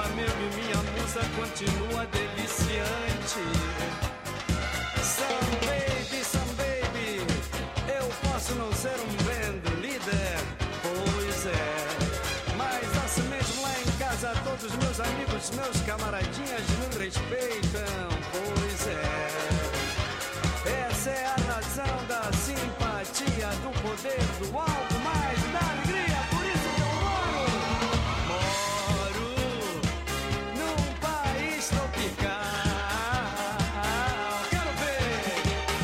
amigo e minha musa continua deliciante. Some baby, eu posso não ser um band líder, pois é, mas assim mesmo lá em casa todos meus amigos, meus camaradinhas me respeitam, pois é. Essa é a razão da simpatia, do poder, do algo mais, da alegria, por isso que eu moro num país tropical. Quero ver.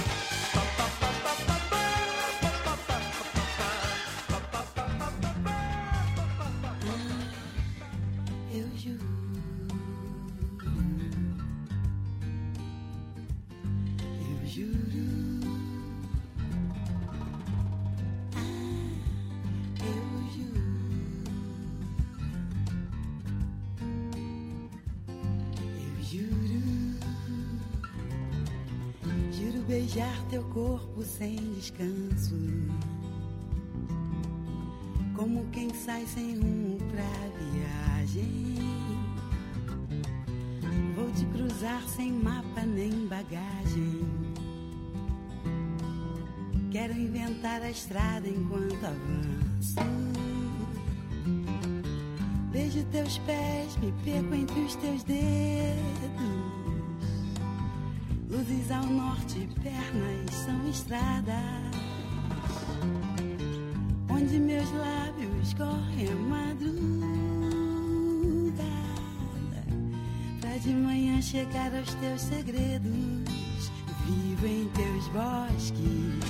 Eu juro, eu juro. Beijar teu corpo sem descanso, como quem sai sem rumo pra viagem. Vou te cruzar sem mapa nem bagagem. Quero inventar a estrada enquanto avanço. Beijo teus pés, me perco entre os teus dedos. Luzes ao norte, pernas são estradas, onde meus lábios correm a madrugada, pra de manhã chegar aos teus segredos. Vivo em teus bosques,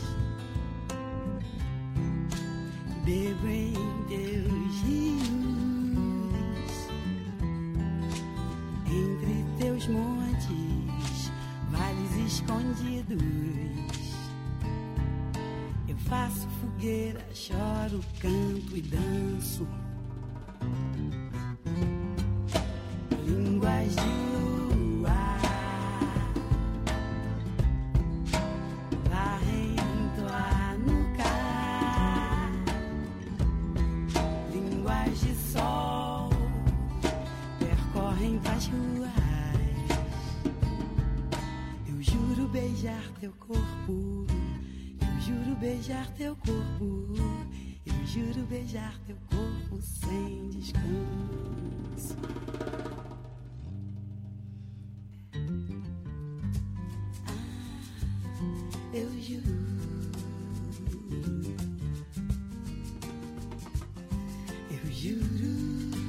bebo em teus rios, entre teus montes, vales escondidos. Eu faço fogueira, choro, canto e danço. Línguas de luar varrem tua nuca. Línguas de sol percorrem tuas ruas. Beijar teu corpo, eu juro beijar teu corpo, eu juro beijar teu corpo sem descanso. Eu juro, eu juro.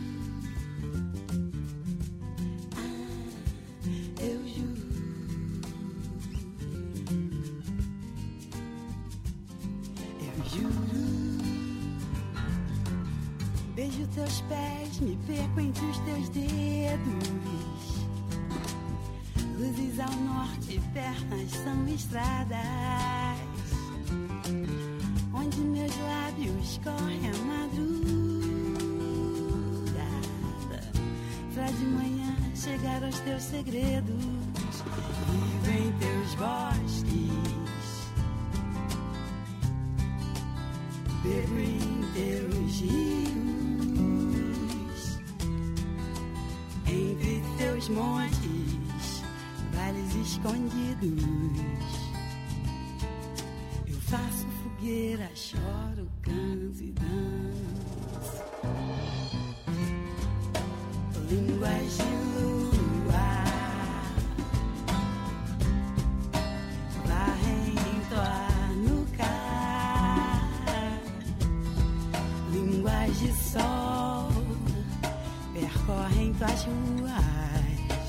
Beijo teus pés, me perco entre os teus dedos. Luzes ao norte, pernas são estradas, onde meus lábios correm a madrugada, pra de manhã chegar aos teus segredos. Vivo em teus bosques, bebo em teus rios, entre teus montes, vales escondidos. Eu faço fogueira, choro, canto e danço. Línguas de luar varrem tua nuca. Línguas de sol percorrem tuas ruas.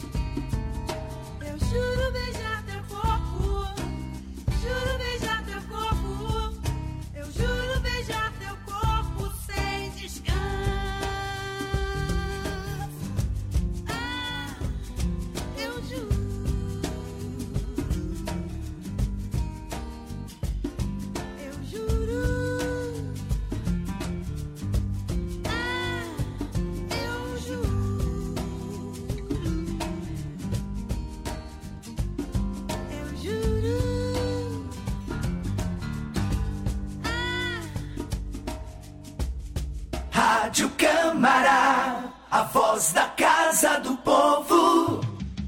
Eu juro beijar teu corpo, juro beijar teu corpo, eu juro beijar teu corpo sem descanso. Ah, eu juro, eu juro. Rádio Câmara a voz da Casa do Povo.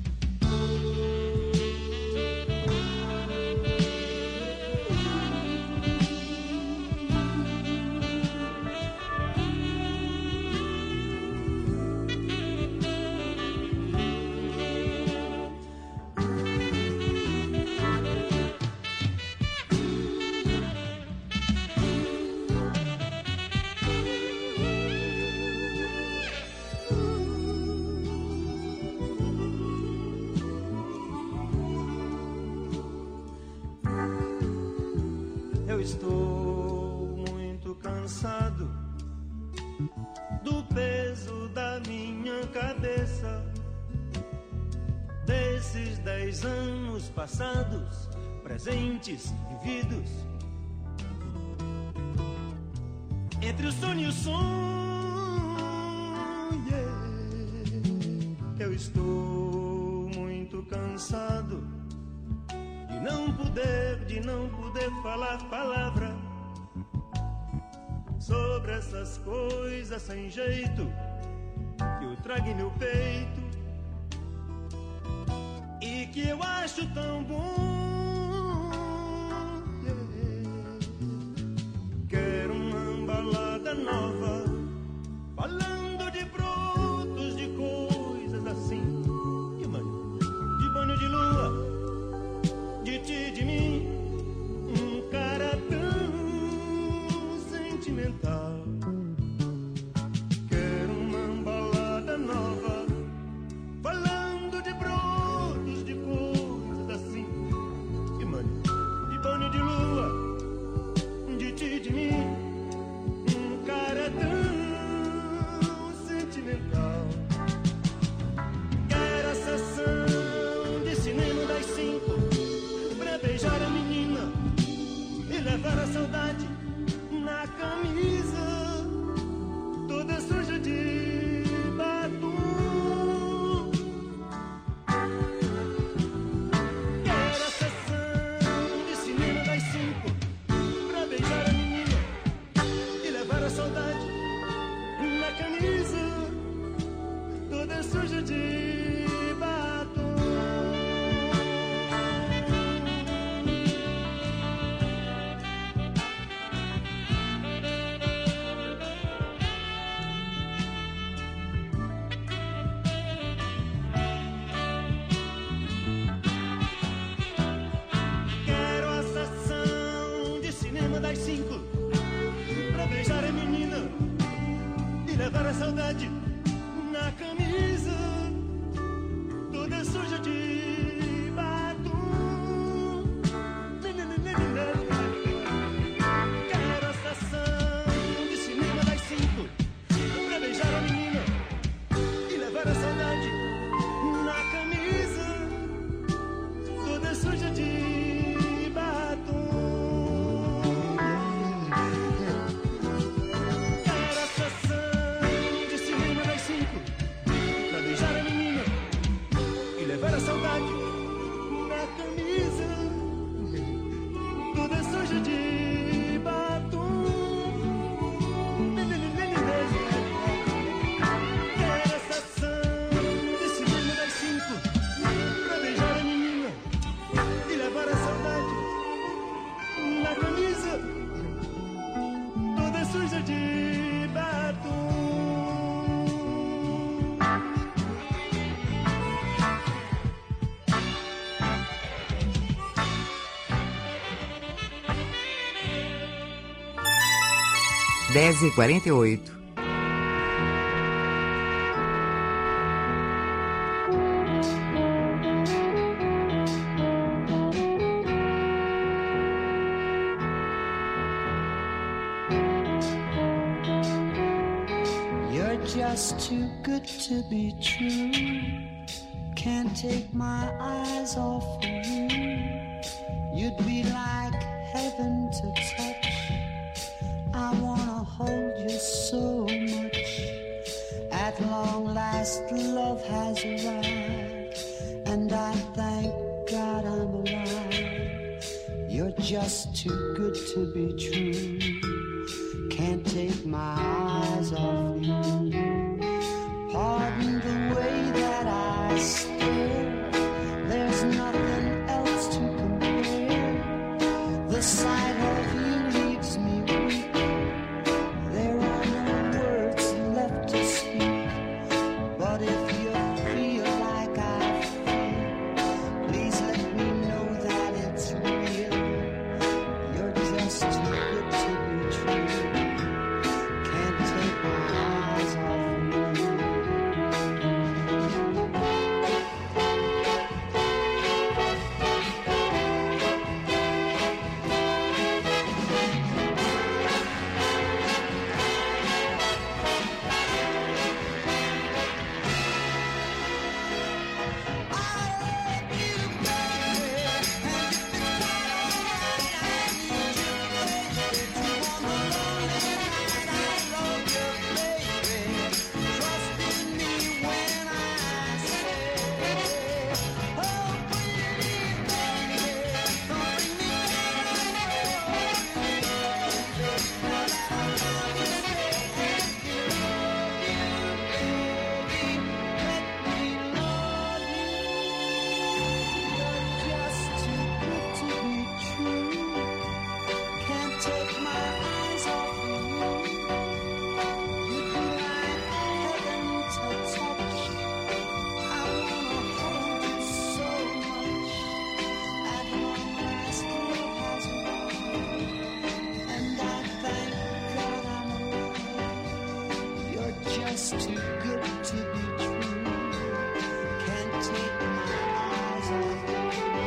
Estou muito cansado do peso da minha cabeça, desses 10 anos passados, presentes, vividos, entre o sonho e o sonho. Eu estou muito cansado de não poder falar palavra sobre essas coisas sem jeito que eu trago em meu peito e que eu acho tão bom. Quero uma balada nova, falando de brotos, de coisas assim, de banho de lua, de ti, de mim, um cara tão sentimental. Quero uma balada nova, falando de brotos, de coisas assim, de banho de lua, de ti, de mim, um cara tão sentimental. Quero a sessão de cinema das 5, beijar a menina e levar a saudade na camisa toda suja de batom. Quero a sessão de cinema das 5 pra beijar a menina e levar a saudade na camisa toda suja de batom. Das 5 pra beijar a menina e levar a saudade na camisa toda suja de batom. Quero a sessão de cinema das 5 pra beijar a menina e levar a saudade na camisa toda suja de a saudade na camisa toda suja de batom. Quero a sessão de cinema das 5 pra beijar a menina e levar a saudade na camisa toda suja de batom. Dez e 48. You're just too good to be true. Can't take my eyes off of you. You'd be like heaven to touch. I wanna hold you so much. At long last love has arrived, and I thank God I'm alive. You're just too good to be true. Can't take my eyes off you. It's too good to be true. Can't take my eyes off you.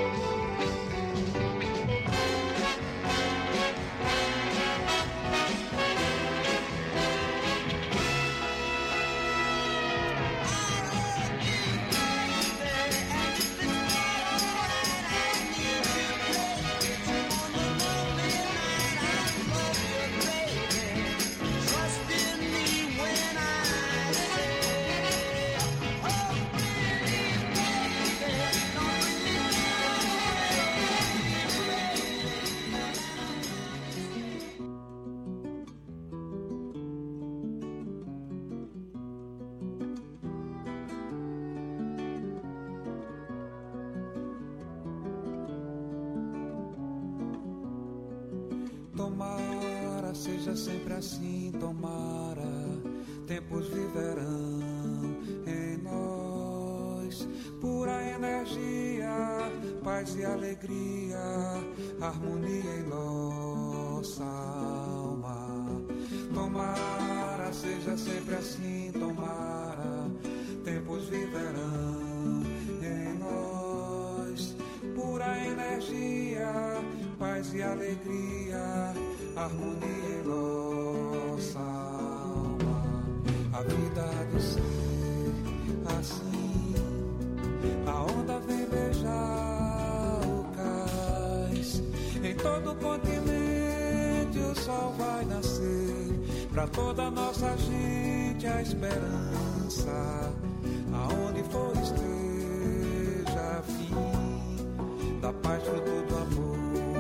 Tomara, seja sempre assim, tomara, tempos viverão em nós, pura energia, paz e alegria, harmonia em nossa alma. Tomara, seja sempre assim, tomara, tempos viverão em nós, pura energia, paz e alegria, harmonia em nossa alma. A vida há de ser assim, a onda vem beijar o cais. Em todo o continente o sol vai nascer, pra toda nossa gente a esperança. Aonde for esteja fim da paz, fruto do amor.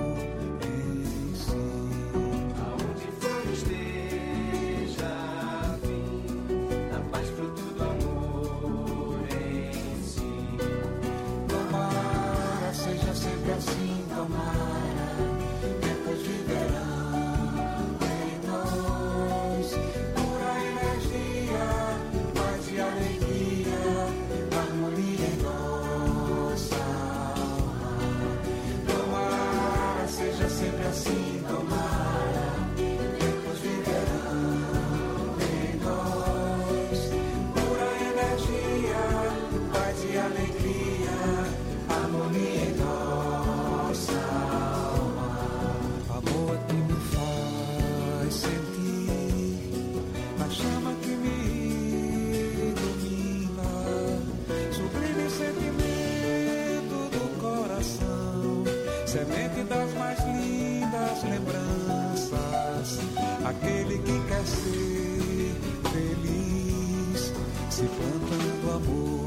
Assim tomara, tempos viverão em nós, pura energia, paz e alegria, harmonia em nossa alma. Tomara, seja sempre assim, tomara, tempos viverão em nós, pura energia, paz e alegria, harmonia em nós. Amor que me faz sentir a chama que me ilumina, sublime sentimento do coração, semente das mais lindas lembranças, aquele que quer ser feliz, se plantando amor.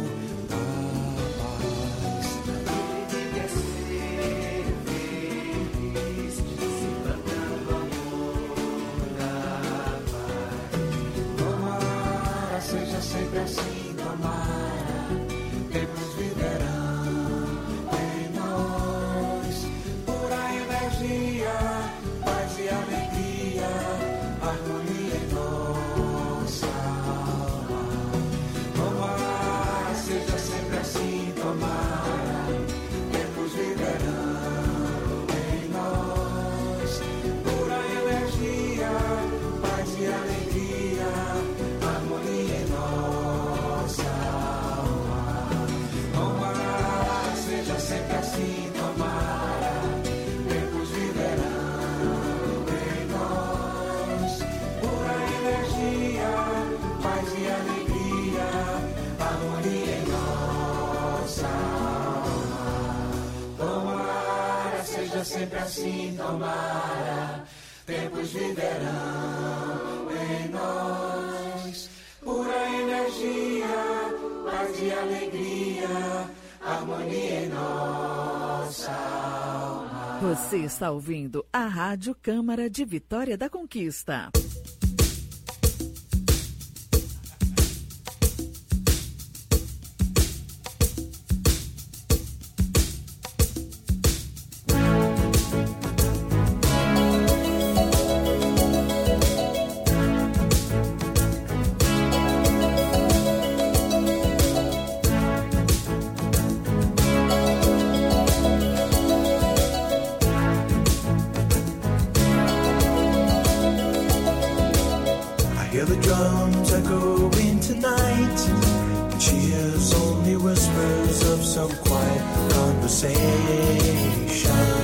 Sempre assim, tomara, tempos viverão em nós, pura energia, paz e alegria, harmonia em nossa alma. Tomara, seja sempre assim, tomara, tempos viverão em nós, pura energia, paz e alegria, harmonia em nossa alma. Tomara, seja sempre assim, tomara, tempos viverão em nós, pura energia, paz e alegria, harmonia em nossa alma. Tomara, seja sempre assim, tomara, tempos viverão em nós, pura energia, paz e alegria, harmonia em nossa alma. Você está ouvindo a Rádio Câmara de Vitória da Conquista. conversation.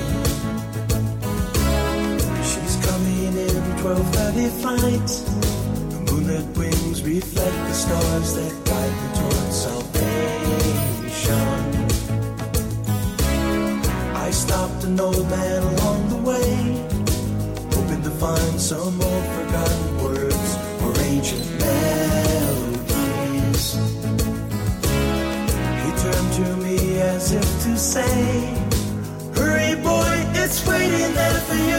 She's coming in 12:30 flight. The moonlit wings reflect the stars that guide me towards salvation. I stopped an old man along the way, hoping to find some old forgotten words or ancient melodies. He turned to me as if to say, hurry boy, it's waiting there for you.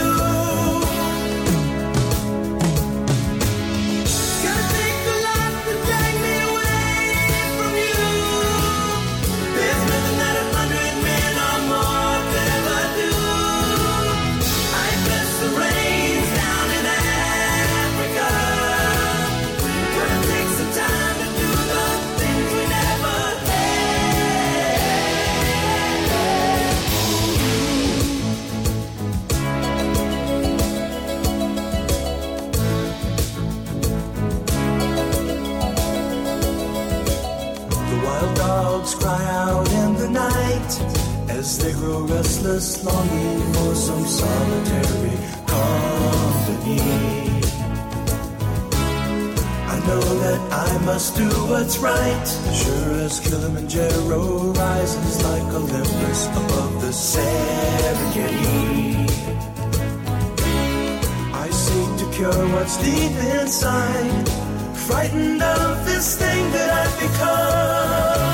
Cry out in the night as they grow restless, longing for some solitary company. I know that I must do what's right, sure as Kilimanjaro rises like Olympus above the Serengeti. I seek to cure what's deep inside, frightened of this thing that I've become.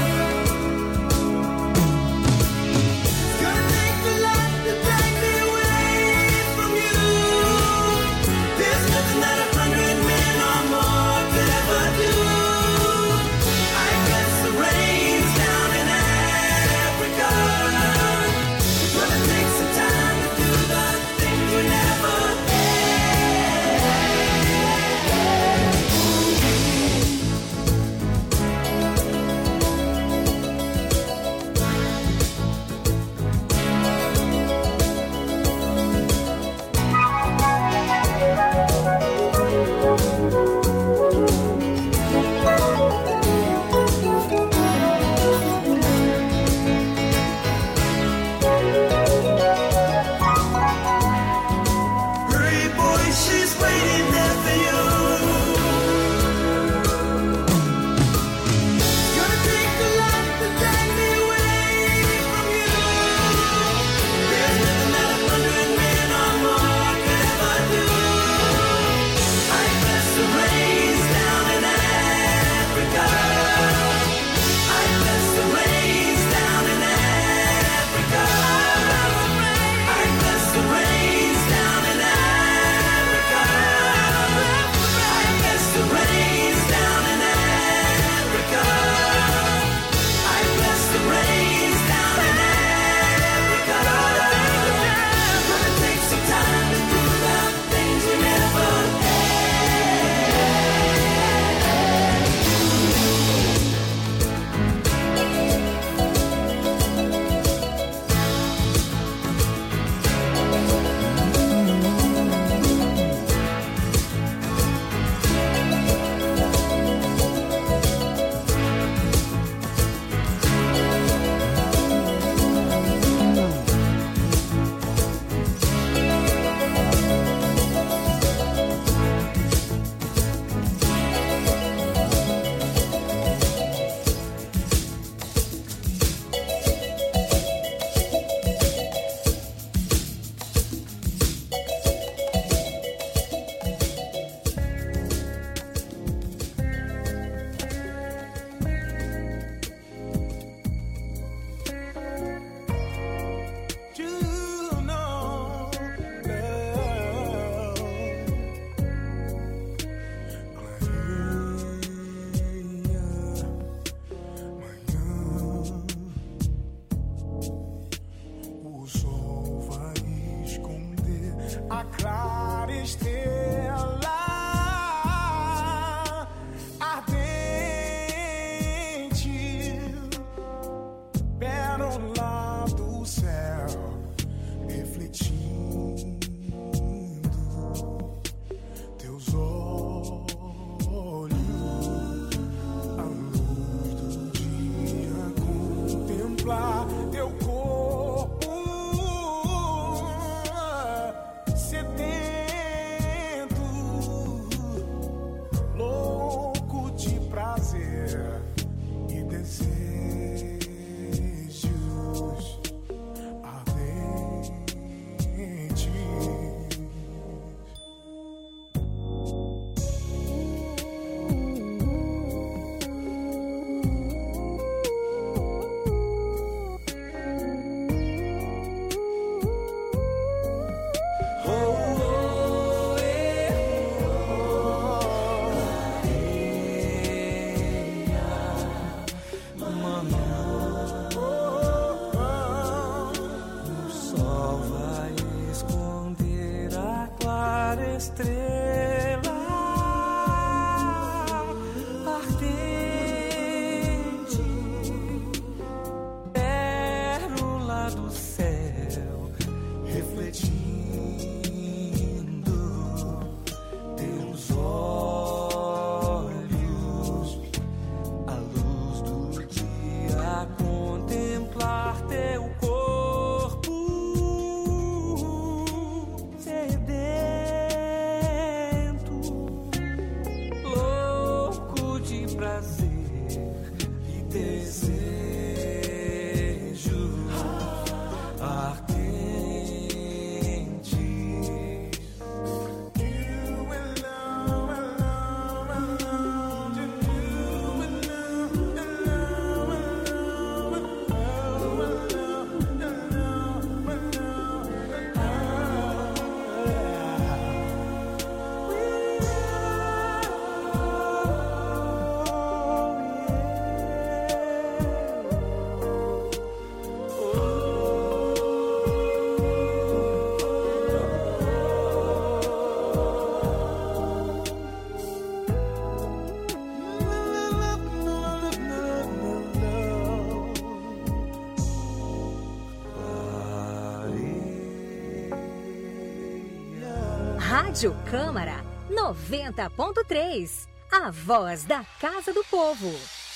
Rádio Câmara 90.3. A voz da Casa do Povo.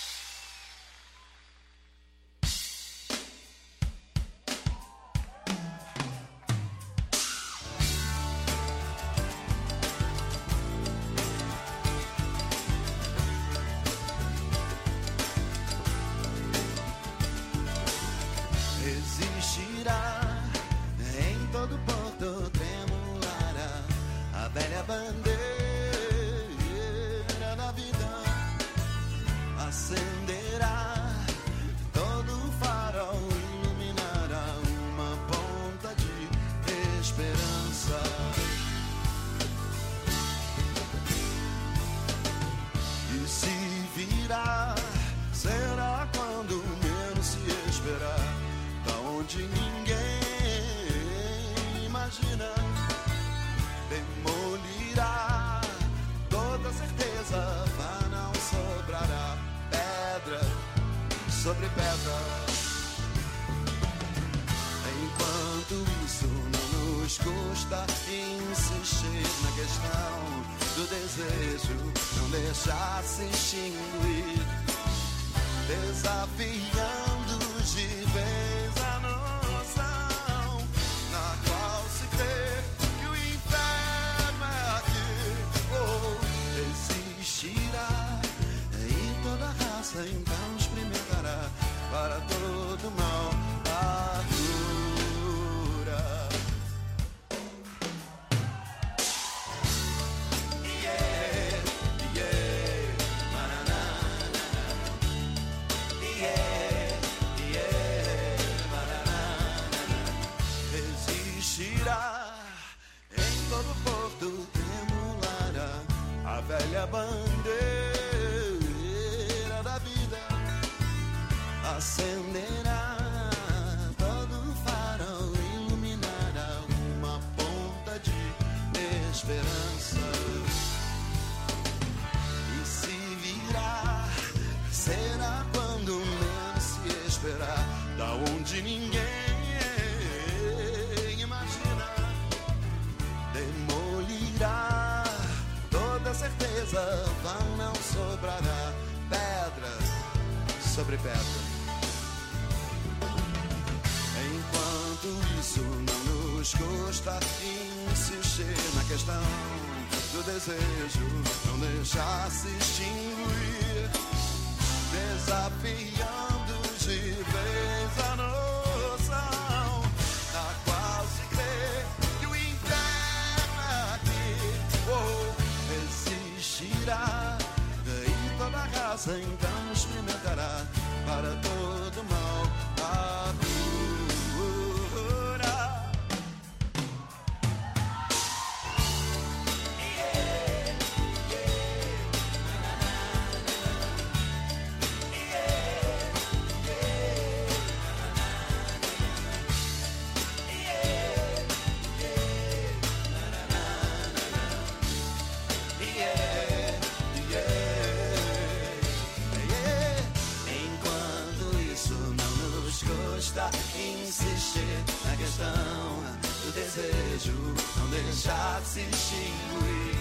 Existirá em todo porto tremulará a velha bandeira da vida, acenderá todo farol, iluminará uma ponta de esperança. E se virá, será quando menos se esperar, da onde ninguém imagina. Demolirá toda certeza, mas não sobrará pedra sobre pedra. Enquanto isso não nos custa insistir na questão do desejo, não deixar se extinguir, desafiando de vez a noção na qual se crê que o inferno é aqui. Oh, existirá e toda raça então experimentará para todo mal a cura. Yeah, yeah, mananana. Existirá em todo porto tremulará a velha bandeira da vida, acenderá todo farol, iluminará uma ponta de esperança. E se virá, será quando menos se esperar, da onde ninguém imagina. Demolirá toda certeza, vão não sobrará pedra sobre pedra. Enquanto isso não nos custa insistir na questão do desejo, não deixar se extinguir, desafiando de vez a noção na qual se crê que o inferno é aqui. Oh, existirá e toda raça então experimentará para todo mal a cura. Insistir na questão do desejo, não deixar se extinguir.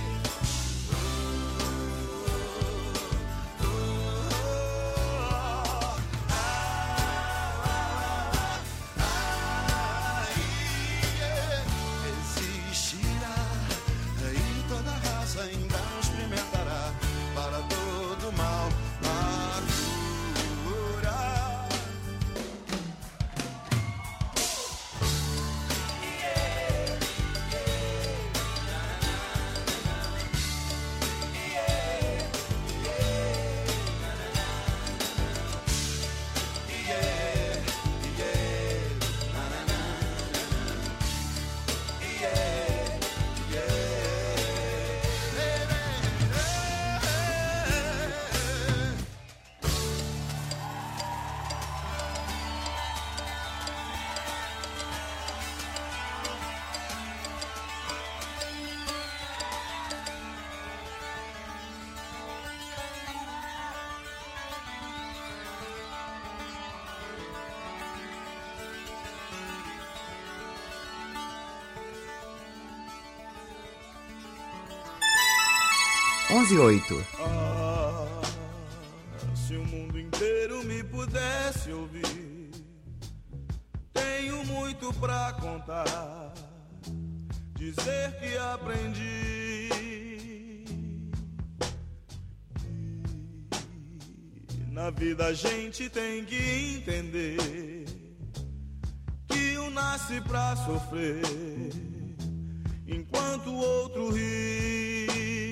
Existirá e toda raça então experimentará para todo mal a cura. 11:08. Se o mundo inteiro me pudesse ouvir, tenho muito pra contar, dizer que aprendi. Na vida a gente tem que entender que um nasce pra sofrer, enquanto o outro ri.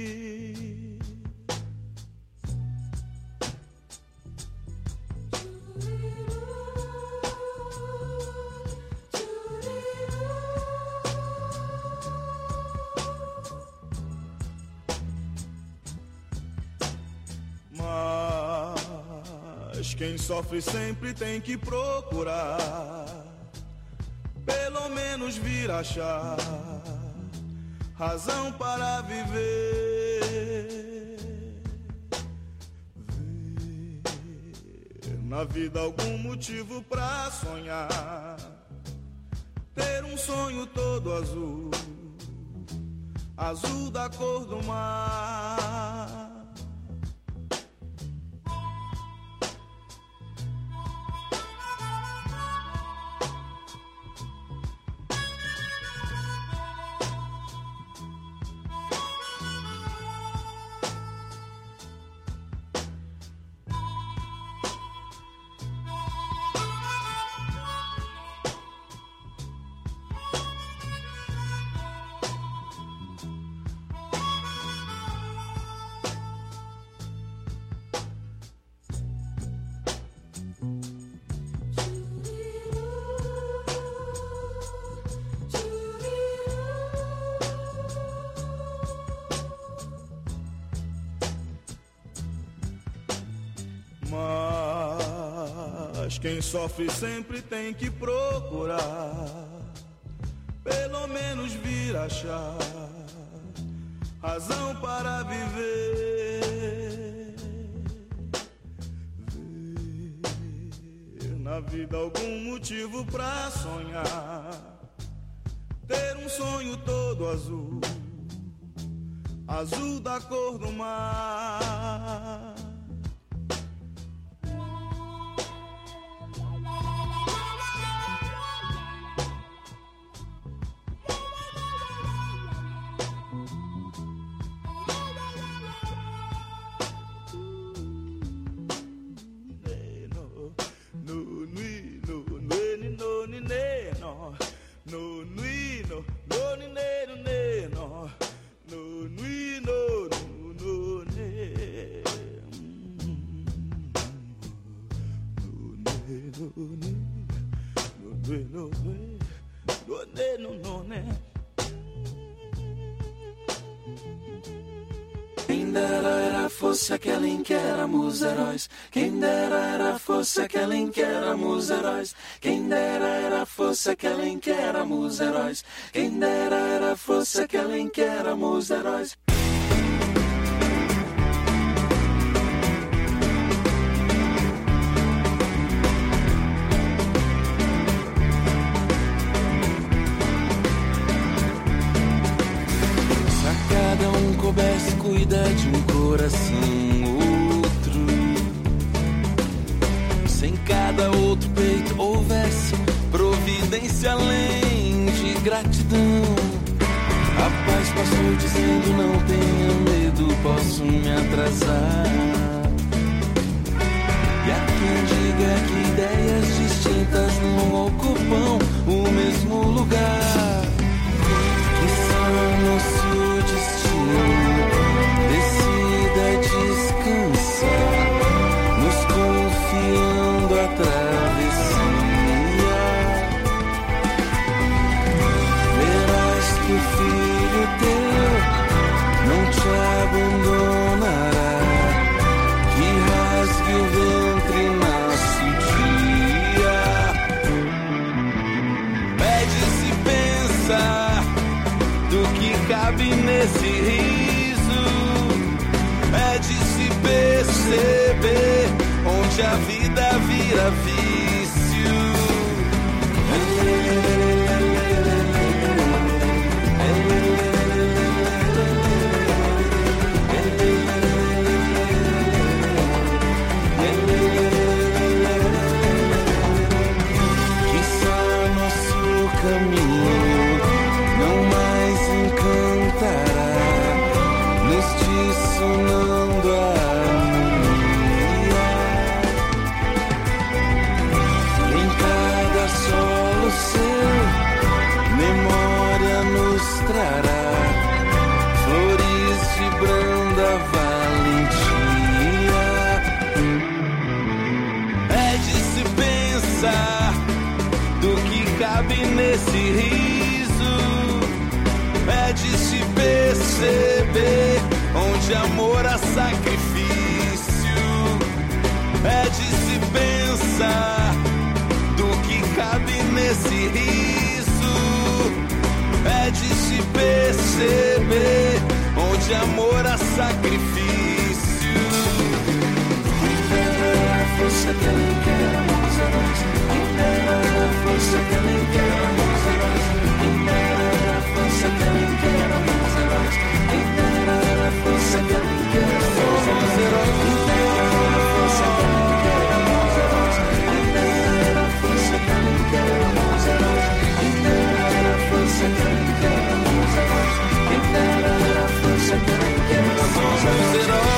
Mas quem sofre sempre tem que procurar, pelo menos vir achar razão para viver. Ver na vida algum motivo pra sonhar, ter um sonho todo azul, azul da cor do mar. Mas quem sofre sempre tem que procurar, pelo menos vir achar razão para viver. Ver na vida algum motivo pra sonhar, ter um sonho todo azul, azul da cor do mar. Quem dera era fosse aquela em que éramos heróis. Quem dera era fosse aquela em que éramos heróis. Quem dera era fosse aquela em que éramos heróis. Quem dera era fosse aquela em que éramos heróis. Cada um coubesse cuidar de um coração outro, se em cada outro peito houvesse providência além de gratidão. A paz passou dizendo não tenha medo, posso me atrasar. E há quem diga que ideias distintas não ocupam o mesmo lugar, que são nosso decida descansar, nos confiando a travessia. Verás que o filho teu não te abandonará, que rasgue o ventre e nasce o dia. Pede-se pensar do que cabe nesse riso, é de se perceber onde a vida vira vício. nesse riso, é de se perceber onde amor há sacrifício, é de se pensar do que cabe nesse riso, é de se perceber onde amor há sacrifício. Força que ela quer os heróis, força que ela quer os heróis, força que ela quer os heróis, força que ela quer os heróis, força que ela quer os heróis, força que ela quer os heróis, força que ela quer os heróis, força que ela quer os heróis.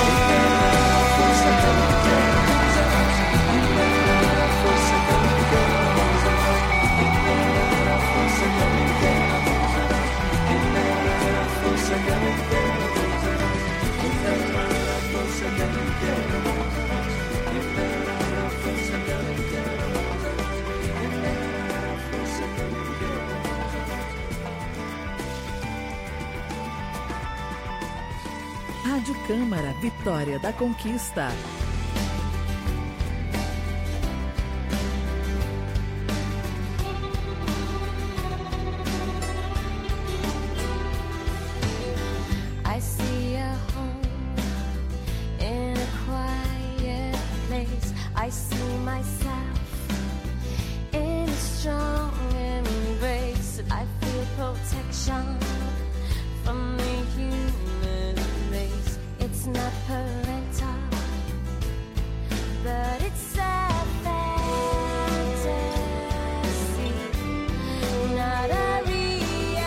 Rádio Câmara, Vitória da Conquista. I see a home in a quiet place. I see myself in a strong embrace. I feel protection from the human race. It's not parental, but it's a fantasy, not a reality.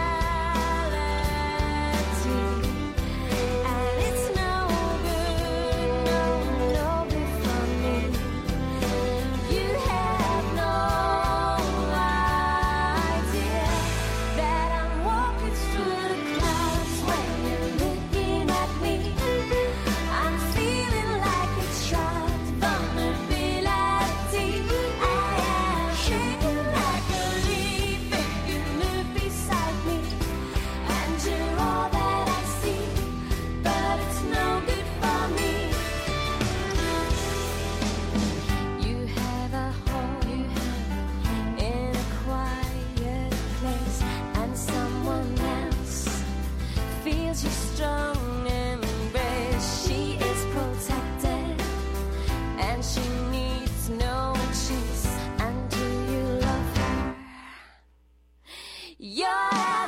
And it's no good, no good for me. You have no idea that I'm walking through the clouds when you're looking at me. I'm feeling like a child, vulnerability. I am shaking like a leaf if you move beside me. And you're all that I see, but it's no good for me. You have a home in a quiet place, and someone else feels your strong embrace. She is protected, and she needs no cheese. And do you love her? You're a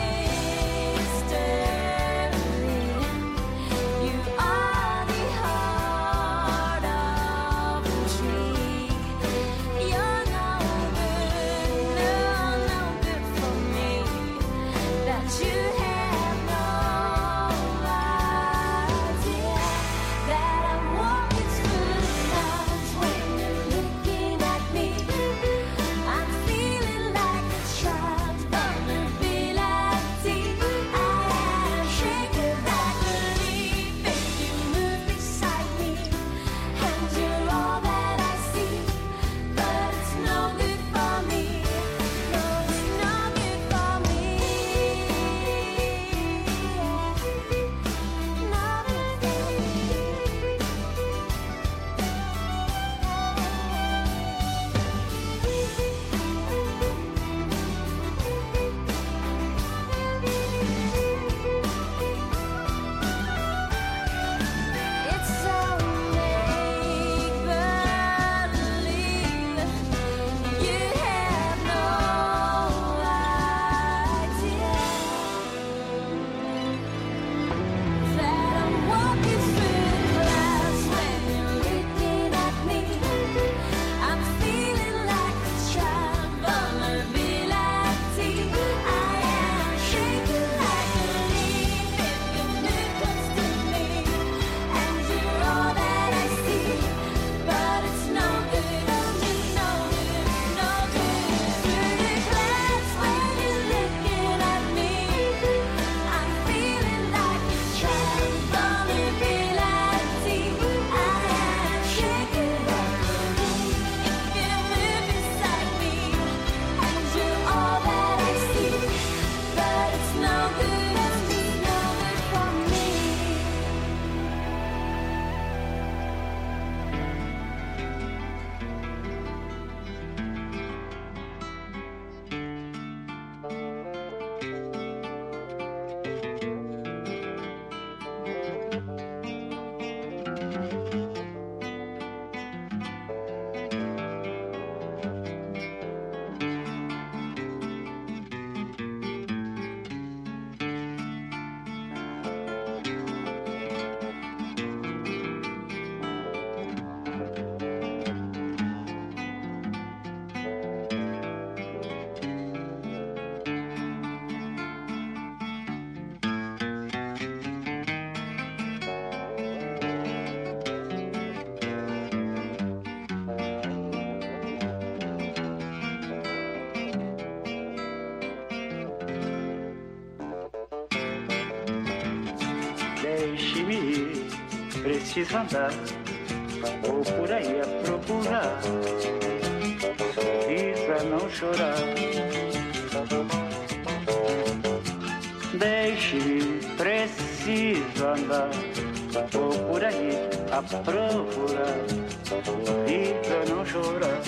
mystery. You are the heart of the tree. You're no good for me. That you have no idea that I'm walking through the clouds Deixe-me ir, preciso andar, vou por aí a procurar, sorrir pra não chorar. Deixe-me ir, preciso andar, vou por aí a procurar, sorrir pra não chorar.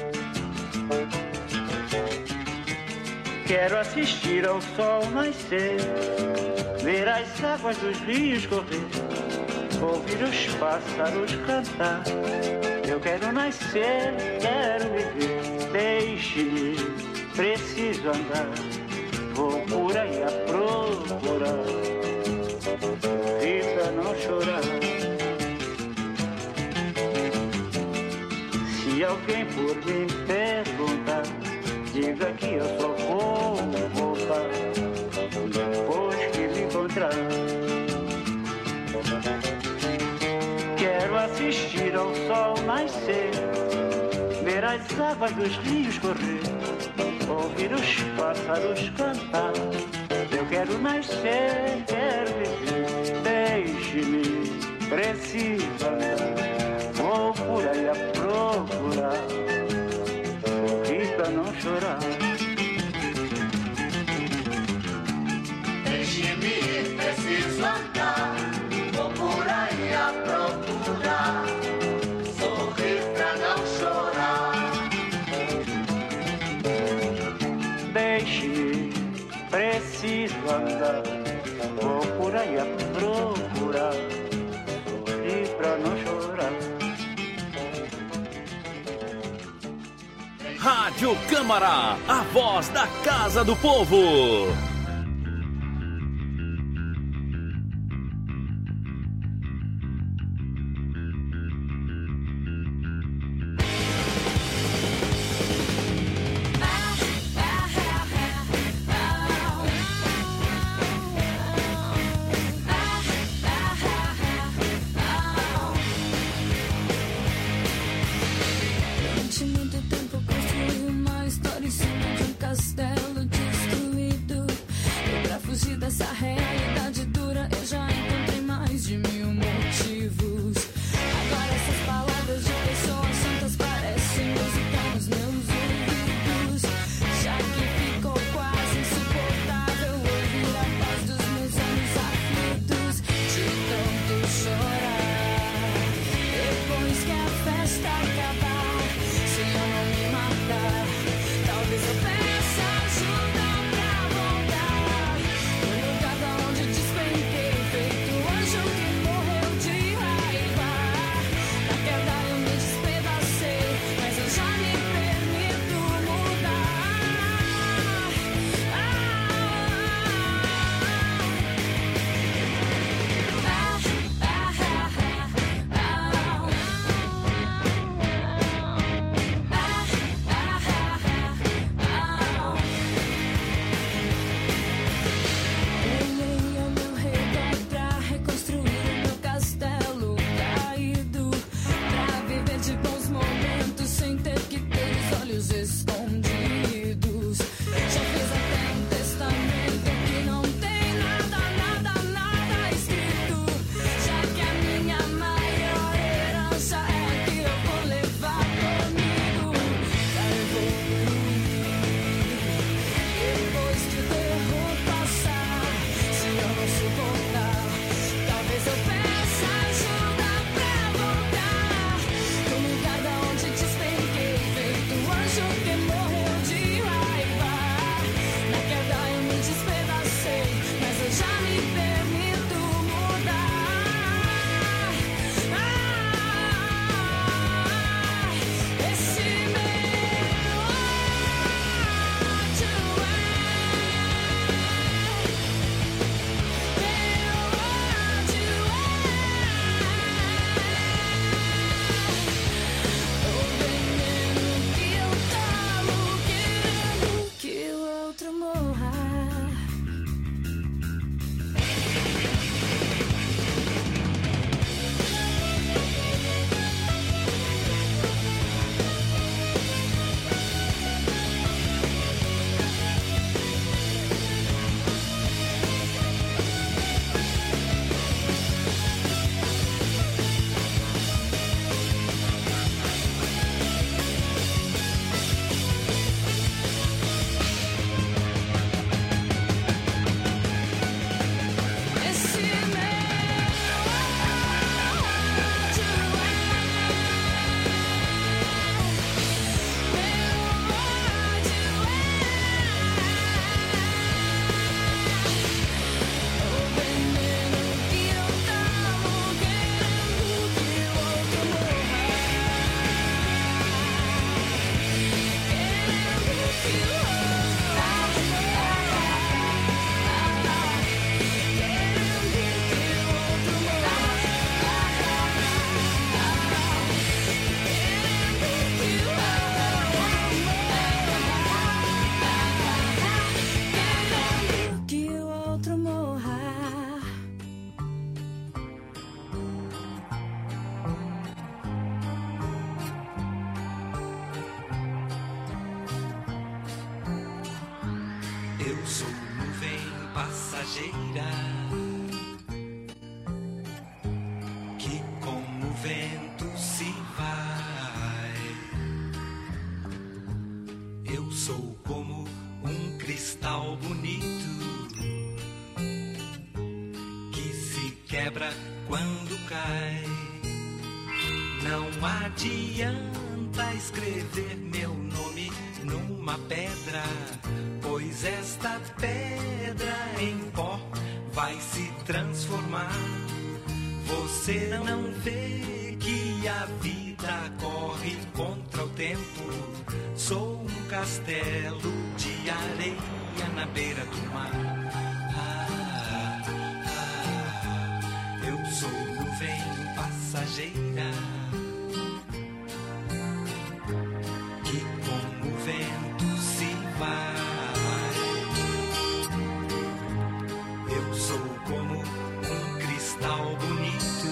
Quero assistir ao sol nascer, ver as águas dos rios correr, ouvir os pássaros cantar. Eu quero nascer, quero viver. Deixe-me, preciso andar, vou por aí a procurar, rir pra não chorar. Se alguém por mim perguntar, diga que eu só vou voltar depois que me encontrar. Quero assistir ao sol nascer, ver as águas dos rios correr, ouvir os pássaros cantar. Eu quero nascer, quero viver. Deixe-me, preciso andar, vou por aí a procurar, sorrir pra não chorar. Deixe-me ir, preciso andar, vou por aí a procurar, sorrir pra não chorar. Deixe-me, preciso andar, vou por aí a procurar, sorrir pra não chorar. Rádio Câmara, a voz da Casa do Povo. Durante muito tempo construí uma história em cima de um castelo destruído. sou nuvem passageira que como o vento se vai. Eu sou como um cristal bonito que se quebra quando cai. Não adianta escrever meu nome numa pedra, pois esta pedra em pó vai se transformar. Você não vê que a vida corre contra o tempo. Sou um castelo de areia na beira do mar. Eu sou nuvem passageira que como o vento se vai. Eu sou como um cristal bonito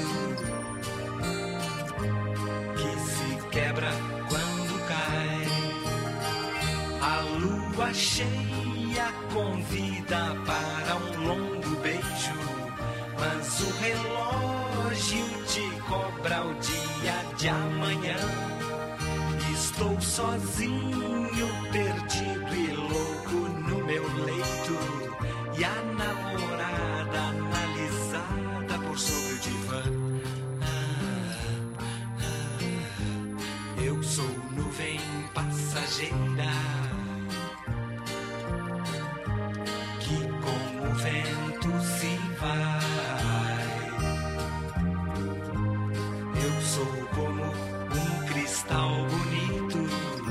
que se quebra quando cai. A lua cheia convida para um longo beijo, mas o relógio te cobra o dia de amanhã. Estou sozinho, perdido e louco no meu leito, e a namorada analisada por sobre o divã. Eu sou nuvem passageira que como o vento se vai. Eu sou como um cristal bonito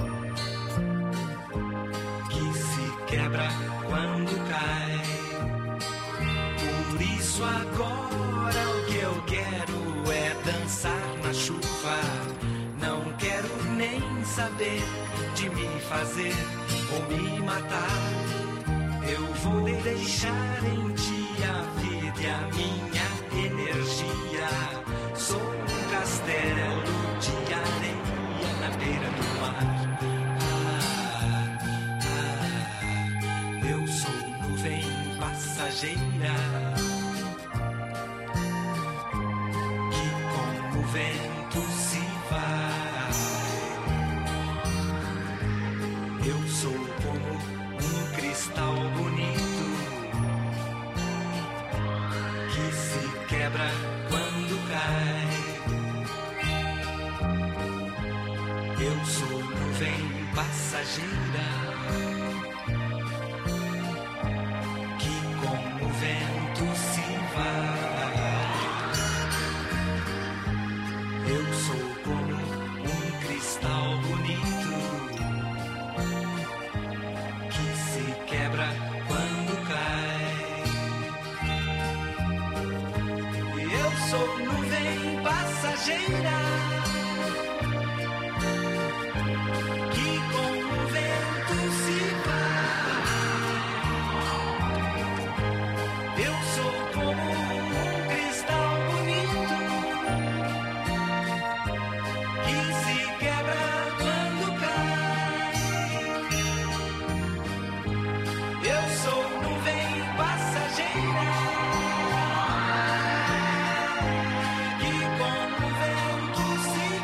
que se quebra quando cai. Por isso agora o que eu quero é dançar na chuva. Não quero nem saber de me fazer ou me matar. Eu vou deixar em ti a vida e a minha energia. Sou um castelo de areia na beira do mar. Eu sou nuvem passageira que como o vento se vai. Eu sou como um cristal bonito que se quebra quando cai. Eu sou nuvem passageira que como o vento se vai. Eu sou como um cristal bonito que se quebra quando cai. Eu sou nuvem passageira que com o vento se vai. Eu sou como um cristal bonito que se quebra quando cai. Eu sou nuvem passageira que com o vento se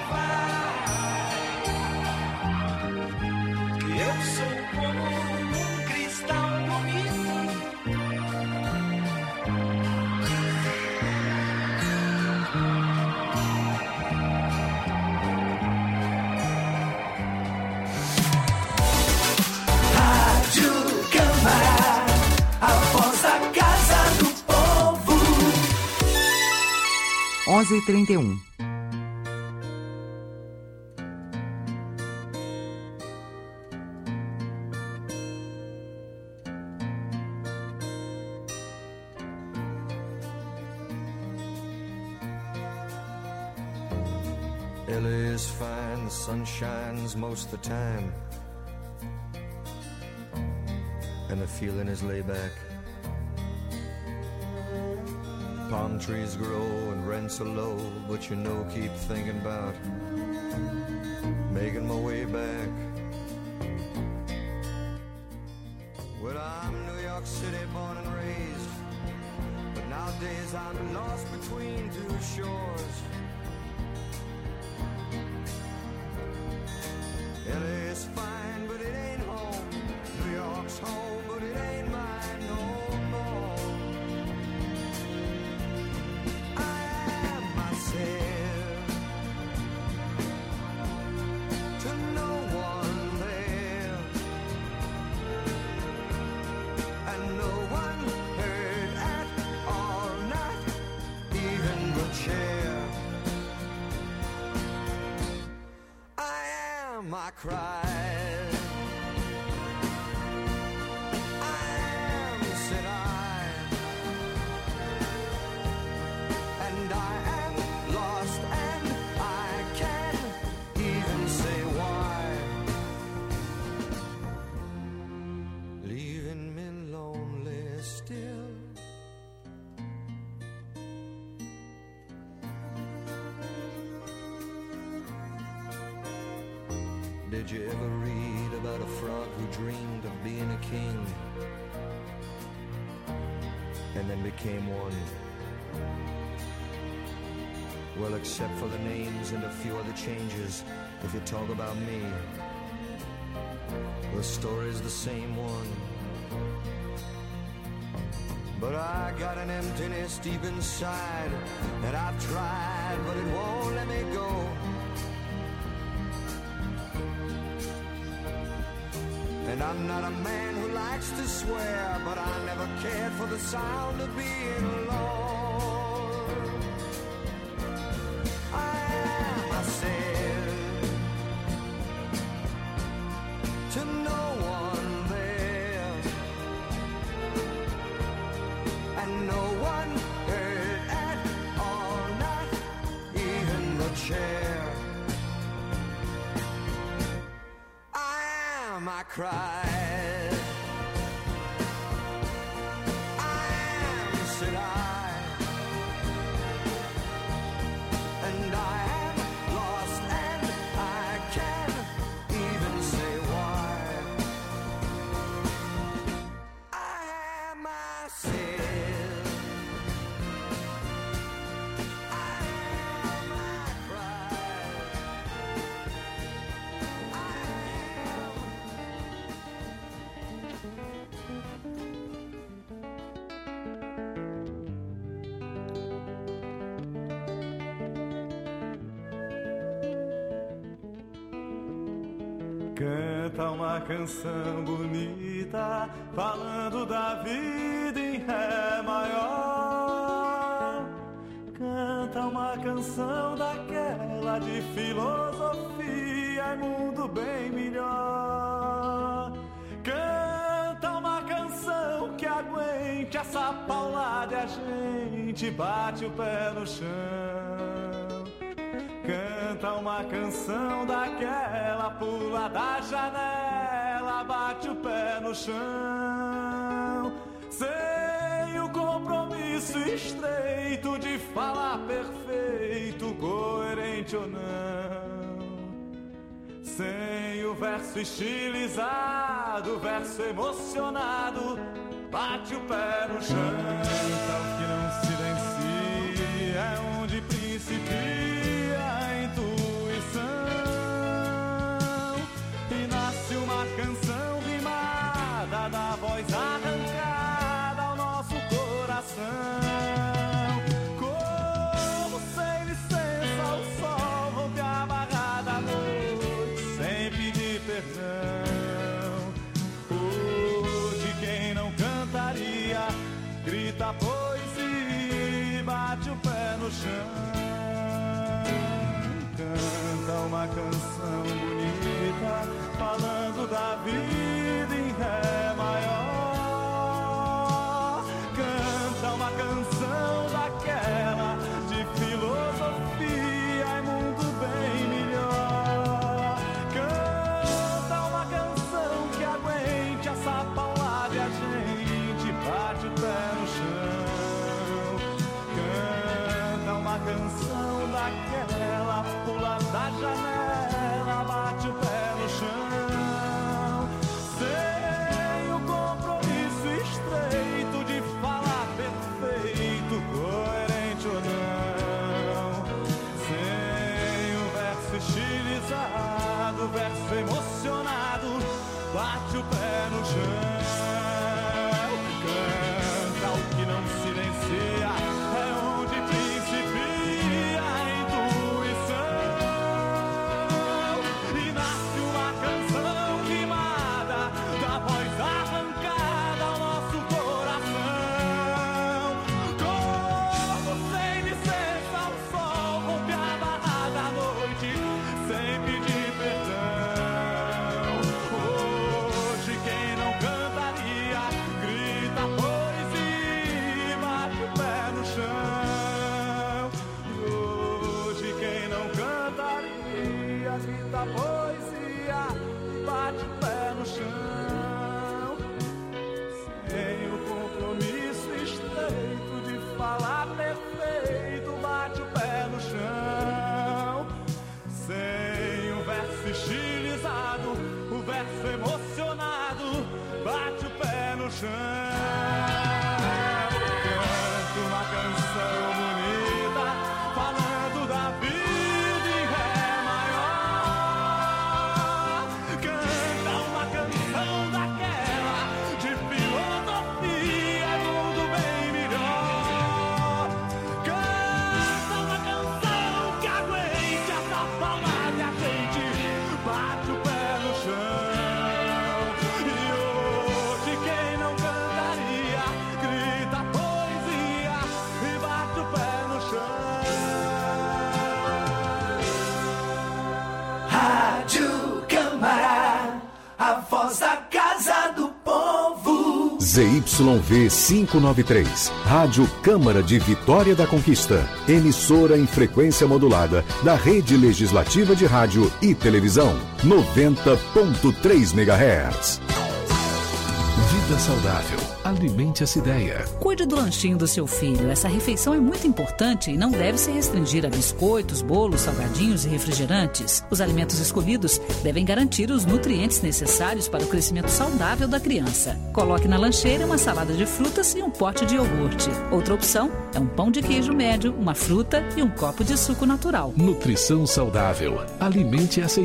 vai. Eu sou como um cristal bonito Rádio Câmara, a voz da Casa do Povo. 11h31. LA is fine, the sun shines most of the time, and the feeling is laid back. Palm trees grow and rents are low, but you know, keep thinking about making my way back. Well, I'm New York York City, born and raised. But nowadays I'm lost between two shores. LA's fine, but it ain't home. New York's home, but it ain't mine no more. I am myself to no one there, and no one heard at all, not even the chair. I am, I cried. I am, said I, and I am lost, and I can't even say why. Leaving me lonely still. Did you ever read about a frog who dreamed of being a king and then became one? Well, except for the names and a few other changes, if you talk about me, the story's the same one. But I got an emptiness deep inside that I've tried, but it won't let me go. And I'm not a man who likes to swear, but I never cared for the sound of being alone. I am, I said, to no one there, and no one heard at all, not even the chair. I cried. I am, said I, and I am lost, and I can't even say why. I am, I said, I am, I cried. Canta uma canção bonita, falando da vida em Ré maior. Canta uma canção daquela de filosofia e mundo bem melhor. Canta uma canção que aguente essa paulada e a gente bate o pé no chão. Canta uma canção daquela, pula da janela, bate o pé no chão. Sem o compromisso estreito de falar perfeito, coerente ou não. Sem o verso estilizado, verso emocionado, bate o pé no chão. Canta o que não silencia, é onde principia a intuição. E nasce uma canção rimada da voz arrancada ao nosso coração. Como sem licença o sol rompe a amarrada à noite sem pedir perdão. Hoje quem não cantaria grita a poesia e bate o pé no chão. Canta uma canção bonita, falando da vida em Ré maior. Canta uma canção daquela de filosofia e mundo bem melhor. Canta uma canção que aguente essa paulada e a gente bate o pé no chão. Canta uma canção daquela, pula da janela, bate o pé no chão. Sem o compromisso estranho verso emocionado bate o pé no chão. Canta o que não silencia, é onde principia a intuição. E nasce uma canção rimada da voz arrancada ao nosso coração. Como sem licença o sol rompe a barrada à noite sem pedir perdão. Hoje quem não cantaria grita poesia e bate o pé no chão. E hoje quem não cantaria grita poesia e bate o pé no chão. Sem o compromisso estreito de falar perfeito, bate o pé no chão. Sem o verso estilizado, o verso emocionado, bate o pé no chão. Canto uma canção bonita, falando da vida em ré maior. Canta uma canção daquela de filosofia, mundo bem melhor. Canta uma canção que aguente essa palma de a gente bate o pé no chão. E hoje quem não cantaria grita poesia e bate o pé no chão. Rádio Câmara, a voz da Casa do Povo. ZYV 593, Rádio Câmara de Vitória da Conquista, emissora em frequência modulada da Rede Legislativa de Rádio e Televisão, 90.3 MHz. Vida saudável. Alimente essa ideia. Cuide do lanchinho do seu filho. Essa refeição é muito importante e não deve se restringir a biscoitos, bolos, salgadinhos e refrigerantes. Os alimentos escolhidos devem garantir os nutrientes necessários para o crescimento saudável da criança. Coloque na lancheira uma salada de frutas e um pote de iogurte. Outra opção é um pão de queijo médio, uma fruta e um copo de suco natural. Nutrição saudável. Alimente essa